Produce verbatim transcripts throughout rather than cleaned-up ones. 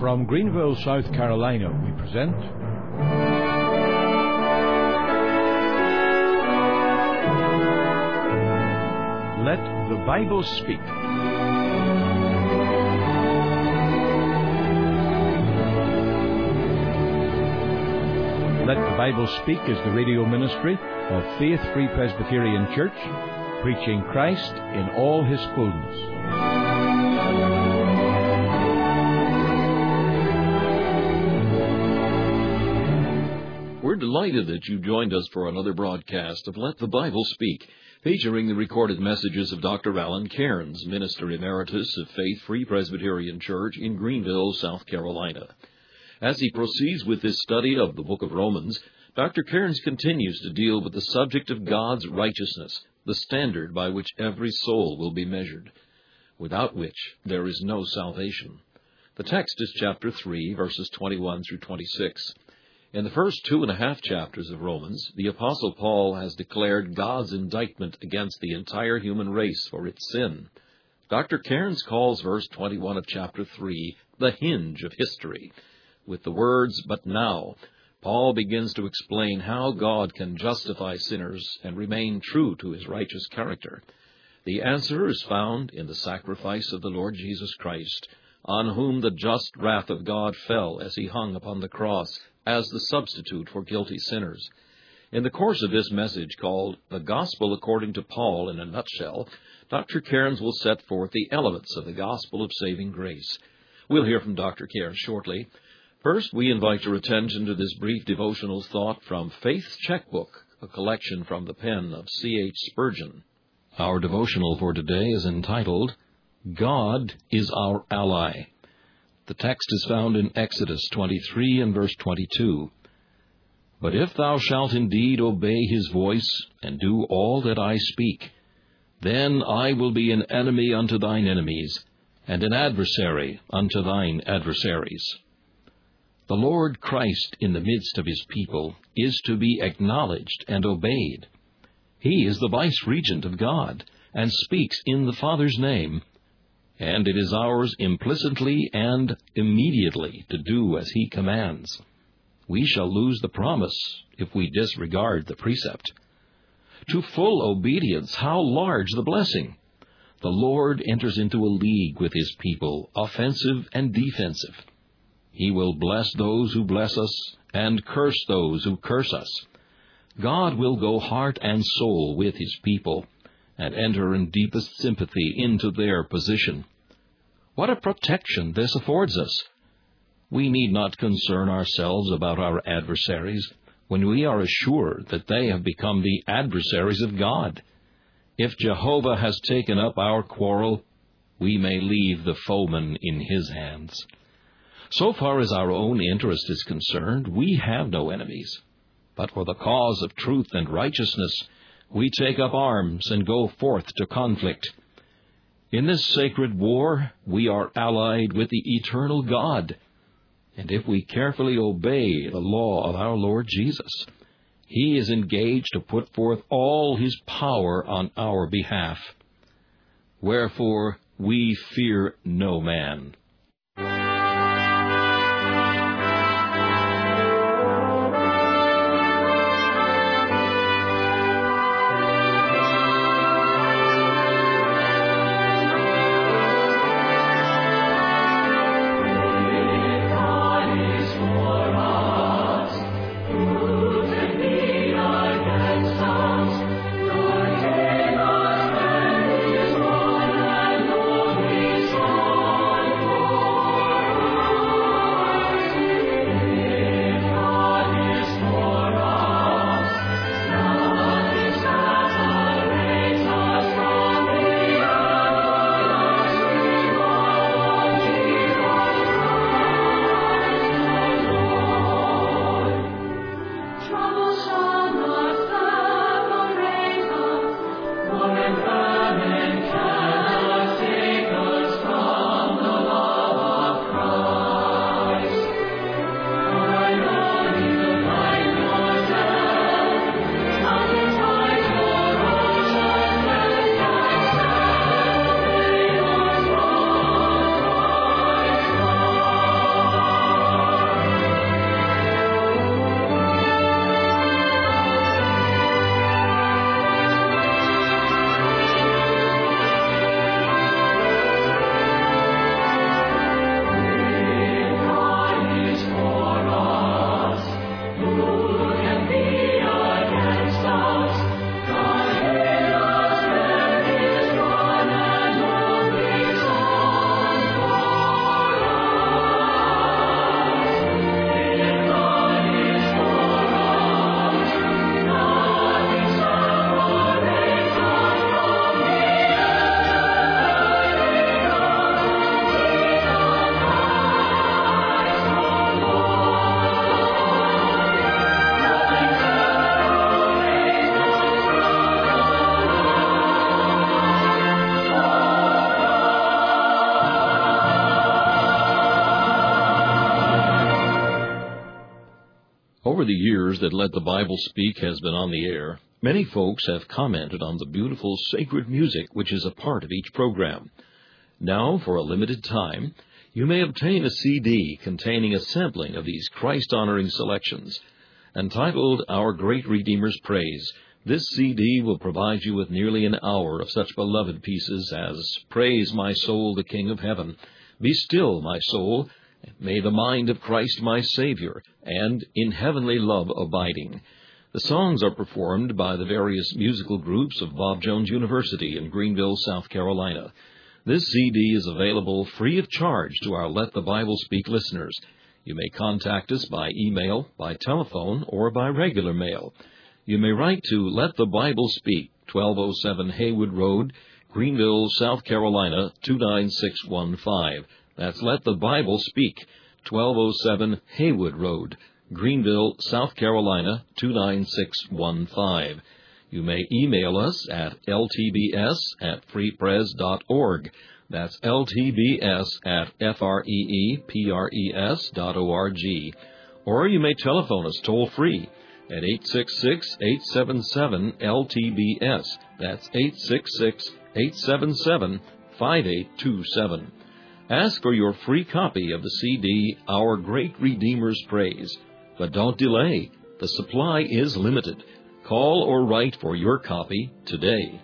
From Greenville, South Carolina, we present Let the Bible Speak. Let the Bible Speak is the radio ministry of Faith Free Presbyterian Church, preaching Christ in all His fullness. We're delighted that you joined us for another broadcast of Let the Bible Speak, featuring the recorded messages of Doctor Alan Cairns, Minister Emeritus of Faith Free Presbyterian Church in Greenville, South Carolina. As he proceeds with this study of the book of Romans, Doctor Cairns continues to deal with the subject of God's righteousness, the standard by which every soul will be measured, without which there is no salvation. The text is chapter three, verses twenty-one through twenty-six. In the first two and a half chapters of Romans, the Apostle Paul has declared God's indictment against the entire human race for its sin. Doctor Cairns calls verse twenty-one of chapter three the hinge of history. With the words, "But now," Paul begins to explain how God can justify sinners and remain true to His righteous character. The answer is found in the sacrifice of the Lord Jesus Christ, on whom the just wrath of God fell as He hung upon the cross as the substitute for guilty sinners. In the course of this message called The Gospel According to Paul in a Nutshell, Doctor Cairns will set forth the elements of the gospel of saving grace. We'll hear from Doctor Cairns shortly. First, we invite your attention to this brief devotional thought from Faith's Checkbook, a collection from the pen of C H Spurgeon. Our devotional for today is entitled, God is Our Ally. The text is found in Exodus twenty-three and verse twenty-two. But if thou shalt indeed obey His voice, and do all that I speak, then I will be an enemy unto thine enemies, and an adversary unto thine adversaries. The Lord Christ in the midst of His people is to be acknowledged and obeyed. He is the vice-regent of God, and speaks in the Father's name, and it is ours implicitly and immediately to do as He commands. We shall lose the promise if we disregard the precept. To full obedience, how large the blessing! The Lord enters into a league with His people, offensive and defensive. He will bless those who bless us, and curse those who curse us. God will go heart and soul with His people, and enter in deepest sympathy into their position. What a protection this affords us! We need not concern ourselves about our adversaries when we are assured that they have become the adversaries of God. If Jehovah has taken up our quarrel, we may leave the foeman in His hands. So far as our own interest is concerned, we have no enemies. But for the cause of truth and righteousness, we take up arms and go forth to conflict. In this sacred war, we are allied with the eternal God. And if we carefully obey the law of our Lord Jesus, He is engaged to put forth all His power on our behalf. Wherefore, we fear no man. Lord. Over the years that Let the Bible Speak has been on the air, many folks have commented on the beautiful sacred music which is a part of each program. Now, for a limited time, you may obtain a C D containing a sampling of these Christ-honoring selections. Entitled Our Great Redeemer's Praise, this C D will provide you with nearly an hour of such beloved pieces as Praise My Soul, the King of Heaven, Be Still, My Soul, May the Mind of Christ My Savior, and In Heavenly Love Abiding. The songs are performed by the various musical groups of Bob Jones University in Greenville, South Carolina. This C D is available free of charge to our Let the Bible Speak listeners. You may contact us by email, by telephone, or by regular mail. You may write to Let the Bible Speak, twelve oh seven Haywood Road, Greenville, South Carolina, two nine six one five. That's Let the Bible Speak, twelve oh seven Haywood Road, Greenville, South Carolina, two nine six one five. You may email us at l t b s at free pres dot org. That's l t b s at f r e e p r e s dot org. Or you may telephone us toll-free at eight six six, eight seven seven, L T B S. That's eight six six, eight seven seven, five eight two seven. Ask for your free copy of the C D, Our Great Redeemer's Praise. But don't delay. The supply is limited. Call or write for your copy today.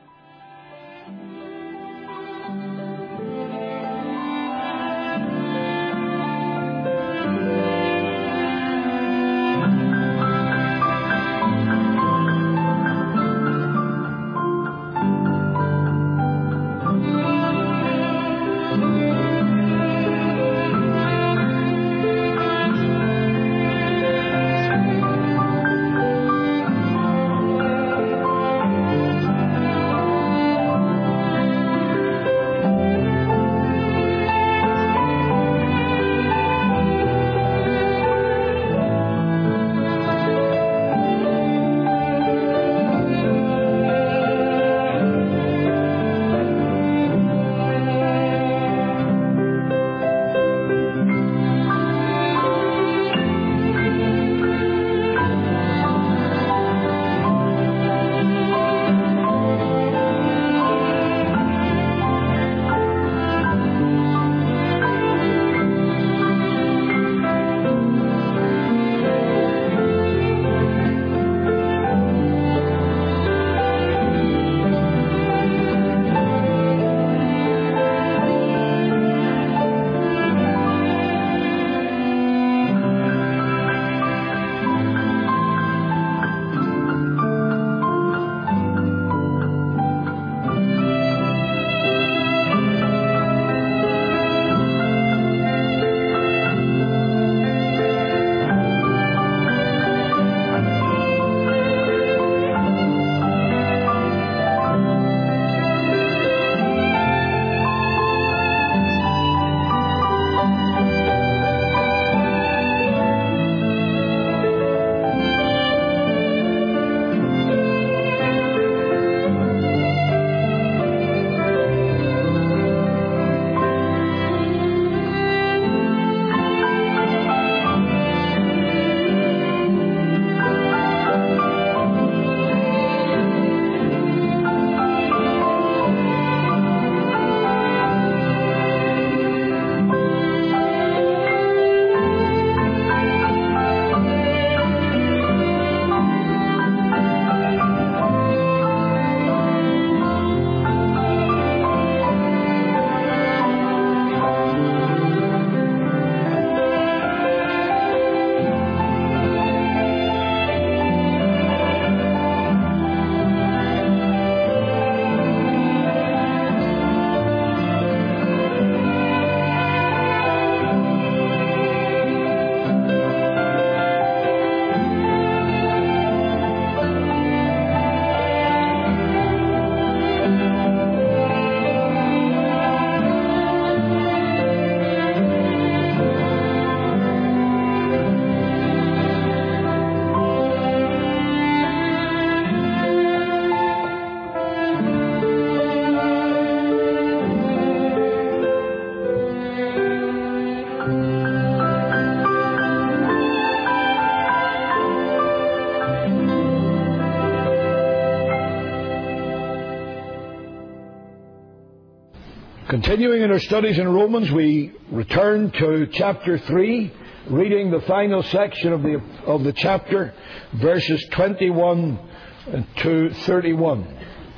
Continuing in our studies in Romans, we return to chapter three, reading the final section of the of the chapter, verses twenty-one to thirty-one.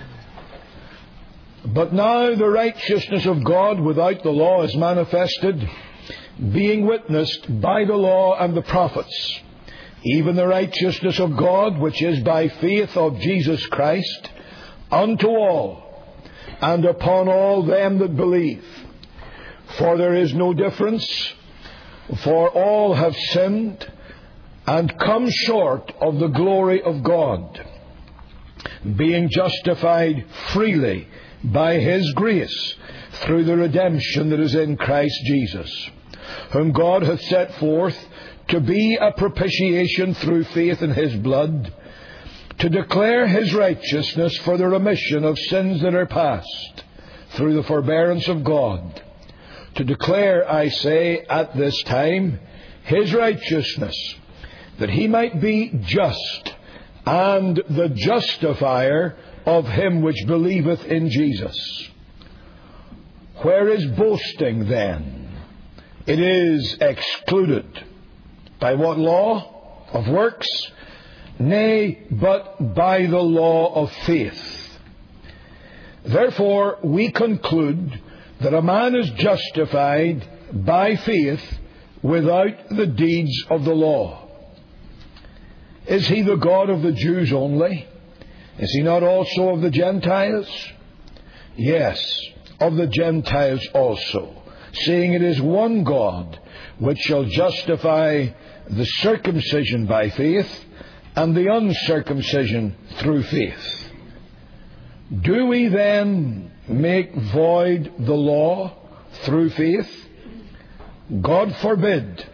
But now the righteousness of God without the law is manifested, being witnessed by the law and the prophets, even the righteousness of God which is by faith of Jesus Christ, unto all, and upon all them that believe. For there is no difference, for all have sinned, and come short of the glory of God, being justified freely by His grace, through the redemption that is in Christ Jesus, whom God hath set forth to be a propitiation through faith in His blood, to declare His righteousness for the remission of sins that are past, through the forbearance of God. To declare, I say, at this time, His righteousness, that He might be just, and the justifier of him which believeth in Jesus. Where is boasting then? It is excluded. By what law? Of works? Nay, but by the law of faith. Therefore we conclude that a man is justified by faith without the deeds of the law. Is He the God of the Jews only? Is He not also of the Gentiles? Yes, of the Gentiles also, seeing it is one God which shall justify the circumcision by faith, and the uncircumcision through faith. Do we then make void the law through faith? God forbid.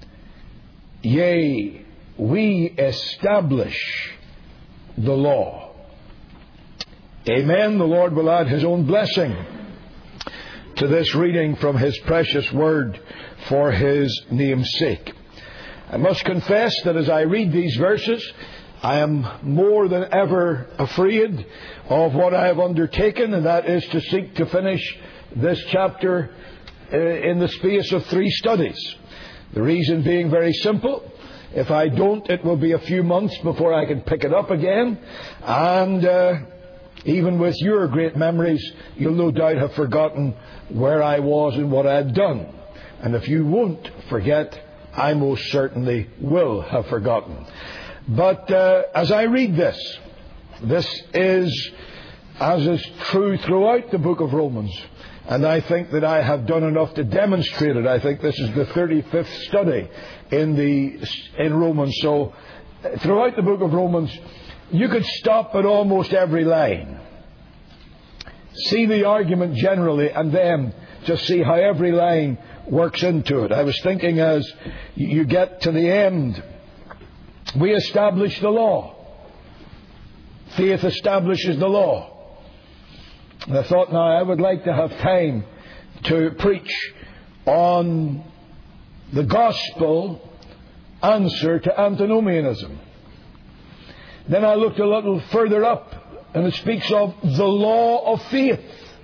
Yea, we establish the law. Amen. The Lord will add His own blessing to this reading from His precious word for His name's sake. I must confess that as I read these verses, I am more than ever afraid of what I have undertaken, and that is to seek to finish this chapter in the space of three studies. The reason being very simple. If I don't, it will be a few months before I can pick it up again. And uh, even with your great memories, you'll no doubt have forgotten where I was and what I had done. And if you won't forget, I most certainly will have forgotten. But uh, as I read this, this is, as is true throughout the book of Romans, and I think that I have done enough to demonstrate it. I think this is the thirty-fifth study in the in Romans. So throughout the book of Romans, you could stop at almost every line, see the argument generally, and then just see how every line works into it. I was thinking as you get to the end, we establish the law. Faith establishes the law. And I thought, now I would like to have time to preach on the gospel answer to antinomianism. Then I looked a little further up, and it speaks of the law of faith.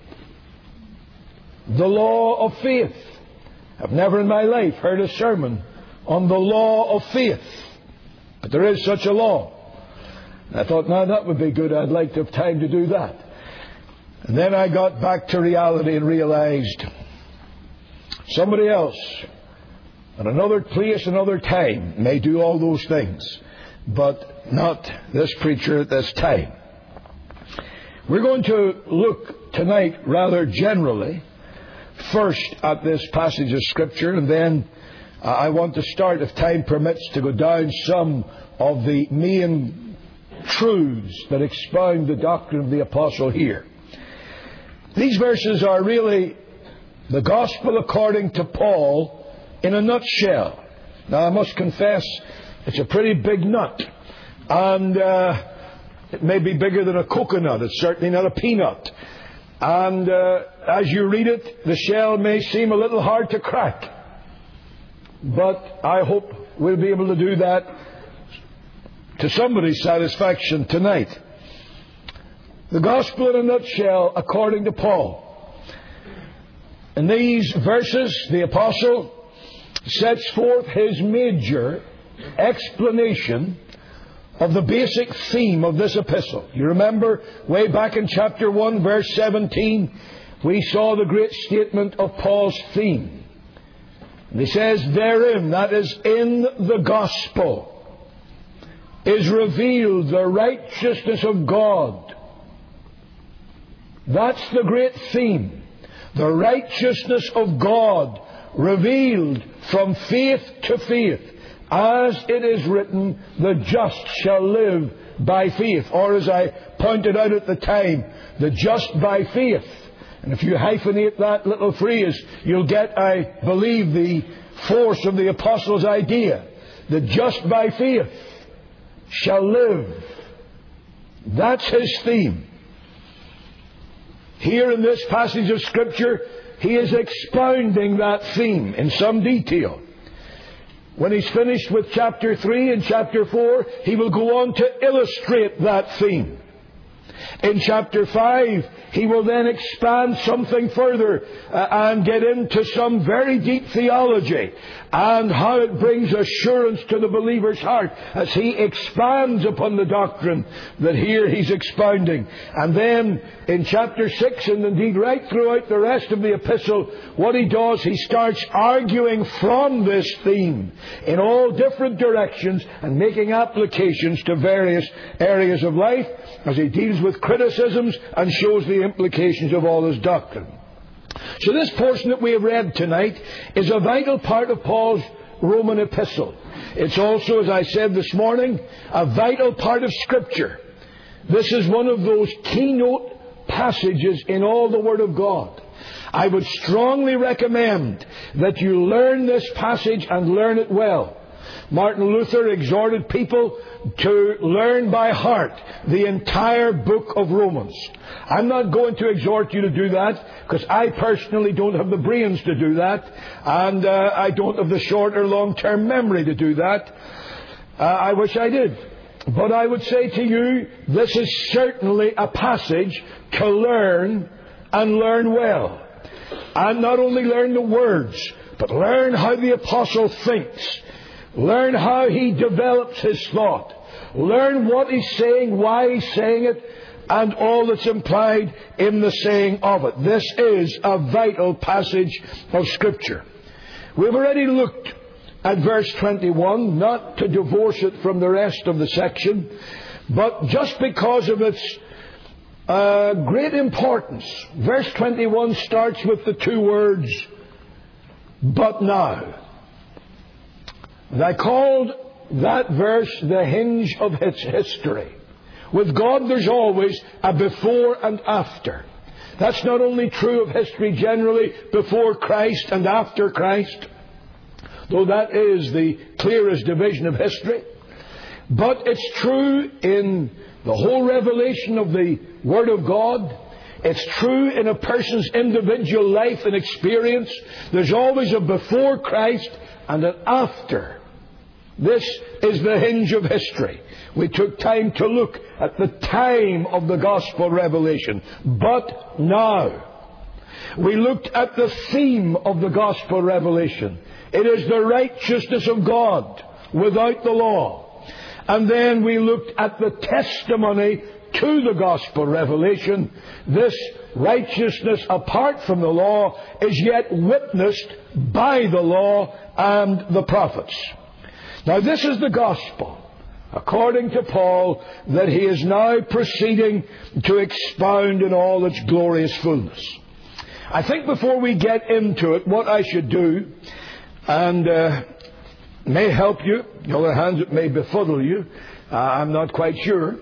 The law of faith. I've never in my life heard a sermon on the law of faith. But there is such a law. And I thought, now that would be good. I'd like to have time to do that. And then I got back to reality and realized somebody else at another place, another time may do all those things, but not this preacher at this time. We're going to look tonight rather generally first at this passage of Scripture, and then uh, I want to start, if time permits, to go down some of the main truths that expound the doctrine of the apostle here. These verses are really the gospel according to Paul in a nutshell. Now I must confess, it's a pretty big nut, and uh, it may be bigger than a coconut. It's certainly not a peanut. And uh, as you read it, the shell may seem a little hard to crack. But I hope we'll be able to do that to somebody's satisfaction tonight. The gospel in a nutshell, according to Paul. In these verses, the apostle sets forth his major explanation of the basic theme of this epistle. You remember, way back in chapter one, verse seventeen, we saw the great statement of Paul's theme. And he says, therein, that is, in the gospel, is revealed the righteousness of God. That's the great theme. The righteousness of God revealed from faith to faith. As it is written, the just shall live by faith. Or as I pointed out at the time, the just by faith. And if you hyphenate that little phrase, you'll get, I believe, the force of the apostle's idea. The just by faith shall live. That's his theme. Here in this passage of Scripture, he is expounding that theme in some detail. When he's finished with chapter three and chapter four, he will go on to illustrate that theme. In chapter five, he will then expand something further uh, and get into some very deep theology and how it brings assurance to the believer's heart as he expands upon the doctrine that here he's expounding. And then in chapter six, and indeed right throughout the rest of the epistle, what he does, he starts arguing from this theme in all different directions and making applications to various areas of life as he deals with criticisms and shows the implications of all his doctrine. So this portion that we have read tonight is a vital part of Paul's Roman epistle. It's also, as I said this morning, a vital part of Scripture. This is one of those keynote passages in all the Word of God. I would strongly recommend that you learn this passage and learn it well. Martin Luther exhorted people to learn by heart the entire book of Romans. I'm not going to exhort you to do that because I personally don't have the brains to do that, and uh, I don't have the short or long-term memory to do that. Uh, I wish I did. But I would say to you, this is certainly a passage to learn and learn well. And not only learn the words, but learn how the apostle thinks. Learn how he develops his thought. Learn what he's saying, why he's saying it, and all that's implied in the saying of it. This is a vital passage of Scripture. We've already looked at verse twenty-one, not to divorce it from the rest of the section, but just because of its uh, great importance. Verse twenty-one starts with the two words, but now. And I called that verse the hinge of its history. With God there's always a before and after. That's not only true of history generally, before Christ and after Christ, though that is the clearest division of history, but it's true in the whole revelation of the Word of God. It's true in a person's individual life and experience. There's always a before Christ and an after. This is the hinge of history. We took time to look at the time of the gospel revelation. But now, we looked at the theme of the gospel revelation. It is the righteousness of God without the law. And then we looked at the testimony to the gospel revelation. This righteousness apart from the law is yet witnessed by the law and the prophets. Now this is the gospel, according to Paul, that he is now proceeding to expound in all its glorious fullness. I think before we get into it, what I should do, and uh, may help you, on the other hand it may befuddle you, uh, I'm not quite sure.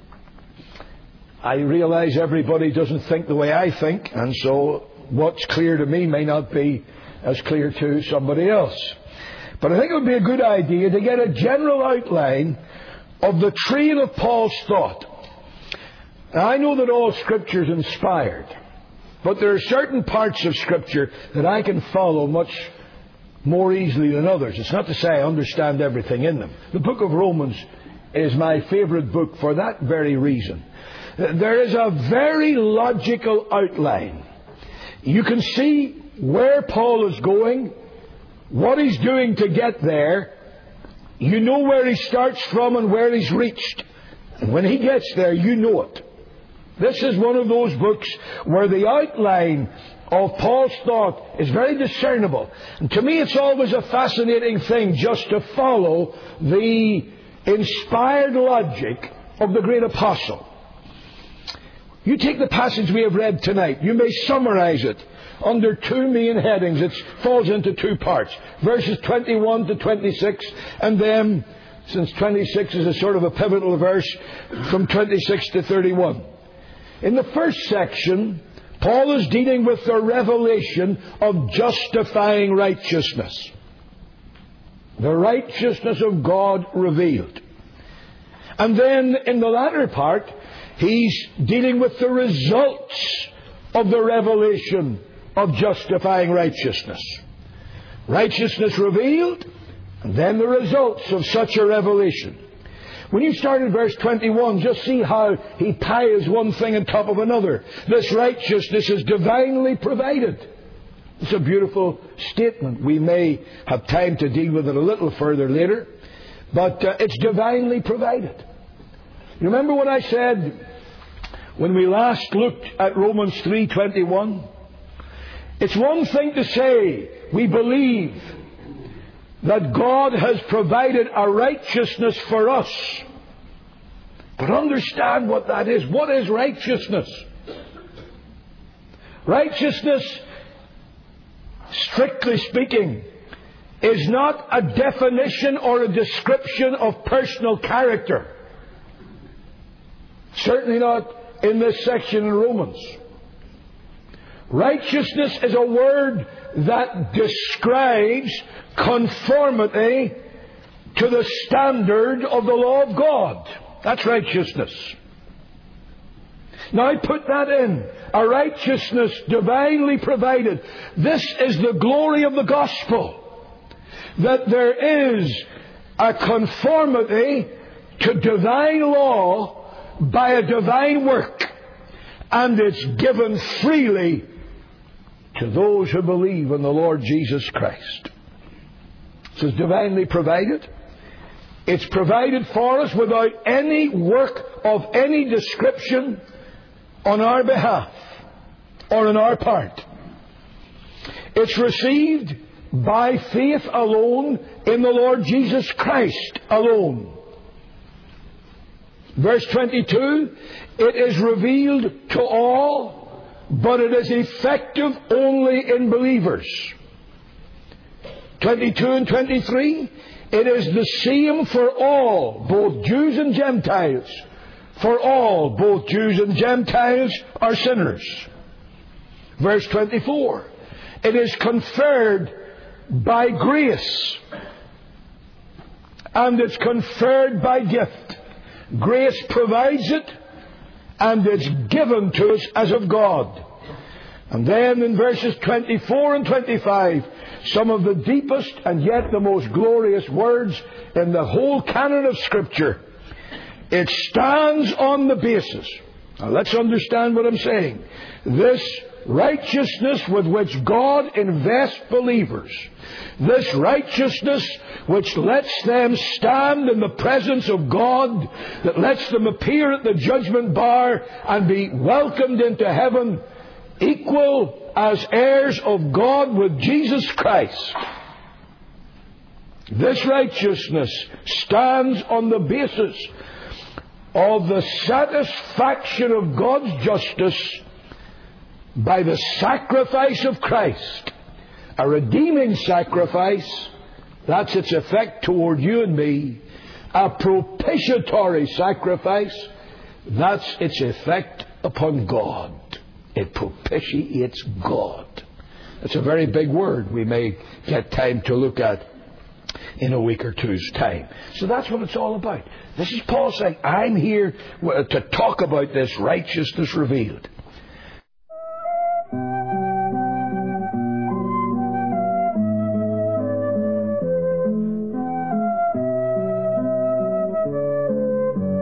I realize everybody doesn't think the way I think, and so what's clear to me may not be as clear to somebody else. But I think it would be a good idea to get a general outline of the train of Paul's thought. Now, I know that all Scripture is inspired, but there are certain parts of Scripture that I can follow much more easily than others. It's not to say I understand everything in them. The book of Romans is my favourite book for that very reason. There is a very logical outline. You can see where Paul is going, what he's doing to get there. You know where he starts from and where he's reached. And when he gets there, you know it. This is one of those books where the outline of Paul's thought is very discernible. And to me, it's always a fascinating thing just to follow the inspired logic of the great apostle. You take the passage we have read tonight. You may summarize it under two main headings. It falls into two parts. Verses twenty-one to twenty-six, and then, since twenty-six is a sort of a pivotal verse, from twenty-six to thirty-one. In the first section, Paul is dealing with the revelation of justifying righteousness. The righteousness of God revealed. And then in the latter part, he's dealing with the results of the revelation of justifying righteousness. Righteousness revealed, and then the results of such a revelation. When you start in verse twenty-one, just see how he piles one thing on top of another. This righteousness is divinely provided. It's a beautiful statement. We may have time to deal with it a little further later, but uh, it's divinely provided. You remember what I said when we last looked at Romans three twenty-one? It's one thing to say we believe that God has provided a righteousness for us. But understand what that is. What is righteousness? Righteousness, strictly speaking, is not a definition or a description of personal character. Certainly not in this section in Romans. Righteousness is a word that describes conformity to the standard of the law of God. That's righteousness. Now put that in. A righteousness divinely provided. This is the glory of the gospel. That there is a conformity to divine law by a divine work. And it's given freely to those who believe in the Lord Jesus Christ. So it's divinely provided. It's provided for us without any work of any description on our behalf or on our part. It's received by faith alone in the Lord Jesus Christ alone. Verse twenty-two, it is revealed to all, but it is effective only in believers. twenty-two and twenty-three, it is the same for all, both Jews and Gentiles. For all, both Jews and Gentiles, are sinners. Verse twenty-four, it is conferred by grace, and it's conferred by gift. Grace provides it, and it's given to us as of God. And then in verses twenty-four and twenty-five, some of the deepest and yet the most glorious words in the whole canon of Scripture. It stands on the basis. Now let's understand what I'm saying. This righteousness with which God invests believers, this righteousness which lets them stand in the presence of God, that lets them appear at the judgment bar and be welcomed into heaven, equal as heirs of God with Jesus Christ. This righteousness stands on the basis of the satisfaction of God's justice by the sacrifice of Christ. A redeeming sacrifice, that's its effect toward you and me. A propitiatory sacrifice, that's its effect upon God. It propitiates God. That's a very big word we may get time to look at in a week or two's time. So that's what it's all about. This is Paul saying, I'm here to talk about this righteousness revealed.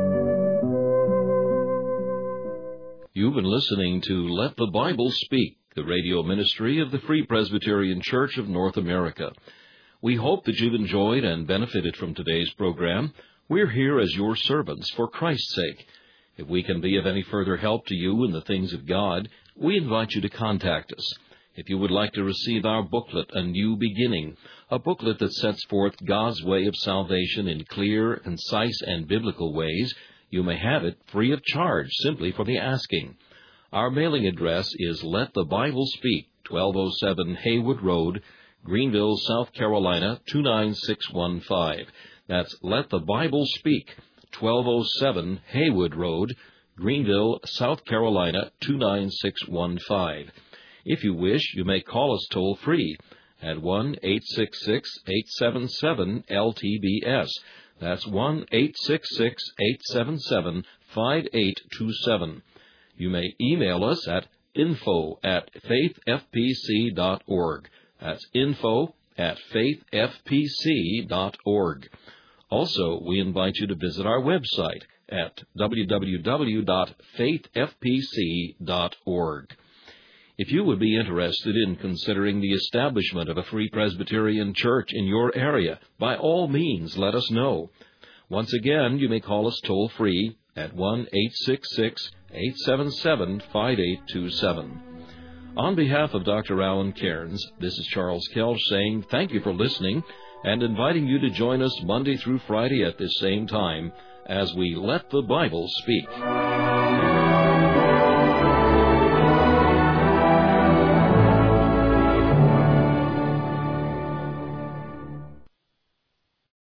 You've been listening to Let the Bible Speak, the radio ministry of the Free Presbyterian Church of North America. We hope that you've enjoyed and benefited from today's program. We're here as your servants for Christ's sake. If we can be of any further help to you in the things of God, we invite you to contact us. If you would like to receive our booklet, A New Beginning, a booklet that sets forth God's way of salvation in clear, concise, and biblical ways, you may have it free of charge simply for the asking. Our mailing address is Let the Bible Speak, twelve oh seven Haywood Road, Greenville, South Carolina, two nine six one five. That's Let the Bible Speak, twelve oh seven Haywood Road, Greenville, South Carolina, two nine six one five. If you wish, you may call us toll-free at one eight six six, eight seven seven, L T B S. That's one eight six six, eight seven seven, five eight two seven. You may email us at info at faith f p c dot org. That's info at faith f p c dot org. Also, we invite you to visit our website at w w w dot faith f p c dot org. If you would be interested in considering the establishment of a Free Presbyterian Church in your area, by all means, let us know. Once again, you may call us toll-free at one eight six six, eight seven seven, five eight two seven. On behalf of Doctor Alan Cairns, this is Charles Kelch saying thank you for listening and inviting you to join us Monday through Friday at this same time as we Let the Bible Speak.